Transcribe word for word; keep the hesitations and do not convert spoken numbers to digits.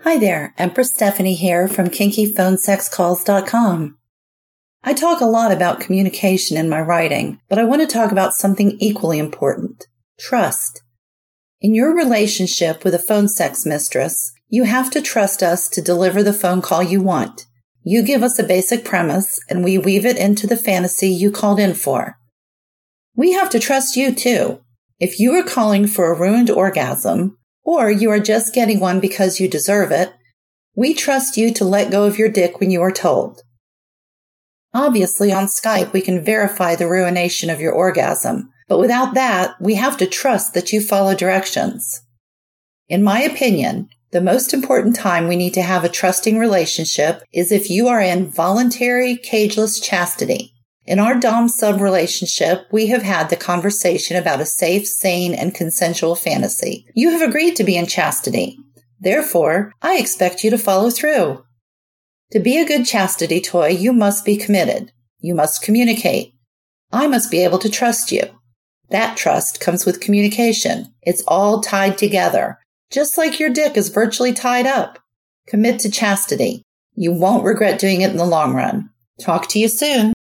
Hi there, Empress Stephanie here from kinky phone sex calls dot com. I talk a lot about communication in my writing, but I want to talk about something equally important: trust. In your relationship with a phone sex mistress, you have to trust us to deliver the phone call you want. You give us a basic premise, and we weave it into the fantasy you called in for. We have to trust you, too. If you are calling for a ruined orgasm, or you are just getting one because you deserve it, we trust you to let go of your dick when you are told. Obviously, on Skype, we can verify the ruination of your orgasm, but without that, we have to trust that you follow directions. In my opinion, the most important time we need to have a trusting relationship is if you are in voluntary, cageless chastity. In our dom-sub relationship, we have had the conversation about a safe, sane, and consensual fantasy. You have agreed to be in chastity. Therefore, I expect you to follow through. To be a good chastity toy, you must be committed. You must communicate. I must be able to trust you. That trust comes with communication. It's all tied together, just like your dick is virtually tied up. Commit to chastity. You won't regret doing it in the long run. Talk to you soon.